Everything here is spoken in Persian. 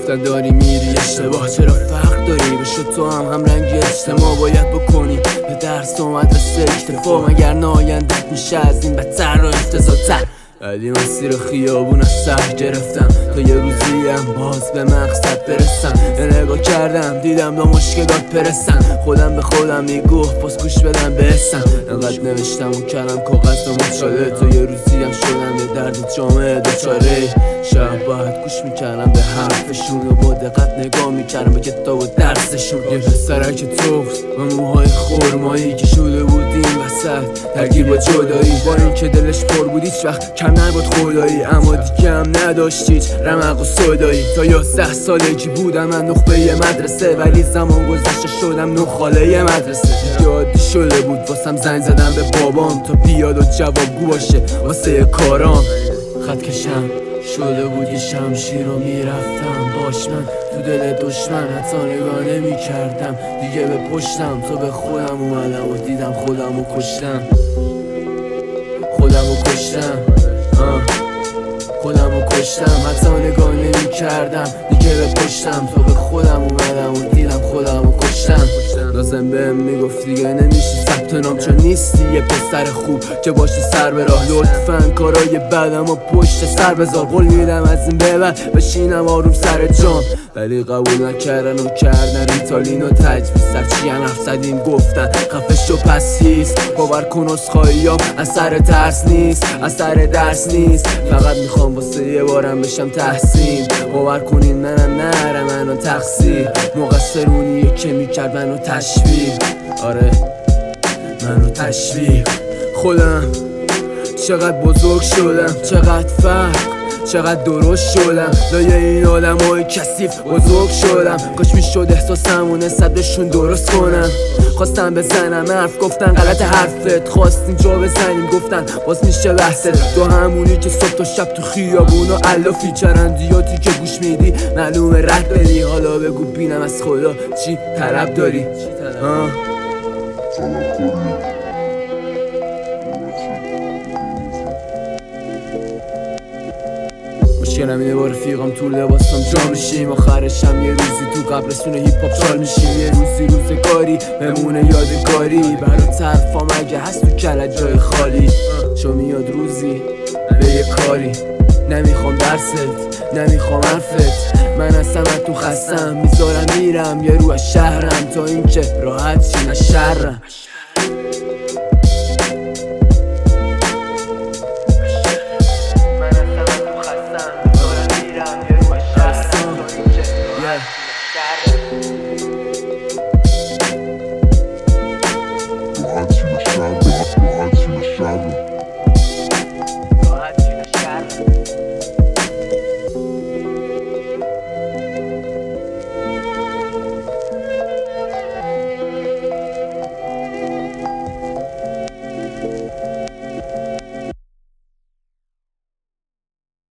گفتن داری میری اشتباه، چرا فرق داری؟ بشد تو هم رنگی اجتماع باید بکنی به درس و مدرسه اکتفا، مگر نه آیندت میشه از این بدتر و افتضاح‌تر. ولی مسیر خیابون از سر گرفتم تا یه روزی هم باز به مقصد برسم. یه نگاه کردم دیدم با مشکلات پرسم، خودم به خودم میگفت پس گوش بدم به اسم. انقدر نوشتم و کردم کاغذ و مچاله تا یه روزی هم شدم به درد جامعه دوچاره. شاید باید گوش میکردم به حرفشون و با دقت نگاه میکردم به کتاب و درسشون. یه پسرک توست و موهای خرمایی که شده بودیم وسط درگیر با جدایی، با این که دلش پر بود هیچ وقت کم نبود خدایی، اما دیگه هم نداشت هیچ رمق و صدایی. تا 11 سالگی بودم من نخبه مدرسه، ولی زمان گذشته شدم نخاله مدرسه. دیگه عادی شده بود واسم زنگ زدم به بابام تا بیاد و جوابگو باشه واسه کارام. خط کشم شده بود یه شمشیر رو میرفتم باش من تو دل دشمن، حتی نگاه نمی کردم دیگه به پشتم تا به خودم اومدم و دیدم خودم رو کشتم. خودم رو کشتم حتی نگاه نمی کردم دیگه به پشتم تا به خودم اومدم و دیدم خودم رو کشتم. لازم بهم میگفت دیگه نمیشی ثبت نام چون نیستی یه پسر خوب که باشی سر به راه، لطفاً کارای بدم و پشت سر بذار. قول میدم از این به بعد بشینم آروم سر جام، ولی قبول نکردن و کردن ریتالین و تجویز. سرچی هم حرف زدیم گفتن خفه شو پس هیست، باور کن عذرخواهیام اثر ترس نیست اثر درس نیست، فقط میخوام واسه یه بارم بشم تحسین. باور کنین منم نره منو تقصیر، مقصرونیه که میکرد منو تشویق. آره منو تشویق. خودم چقدر بزرگ شدم، چقدر فرق، چقدر درست شدم، لای این آدم های کثیف بزرگ شدم. کاش میشد احساسمو نسبتشون درست کنم. خواستم بزنم حرف گفتن غلط حرفت، خواستیم جا بزنیم گفتن باز میشه بحثت. تو همونی که صبح تا شب تو خیابون و علافی، چرندیاتی که گوش میدی معلومه رد بدی. حالا بگو بینم از خدا چی طلب داری؟ مشکلم اینه با رفیقم تو لباسم جا میشیم، آخرشم یه روزی تو قبرستون هیپ هاپ چال میشیم. یه روزی روزگاری بمونه یادگاری برای طرفام اگه هست تو کلت جای خالی. چون میاد روزی به یه کاری، نمیخوام درست نمیخوام حرفت، من اصلا تو خستم میذارم میرم یه رو از شهرم تا اینکه راحت چی نشرم. Got it.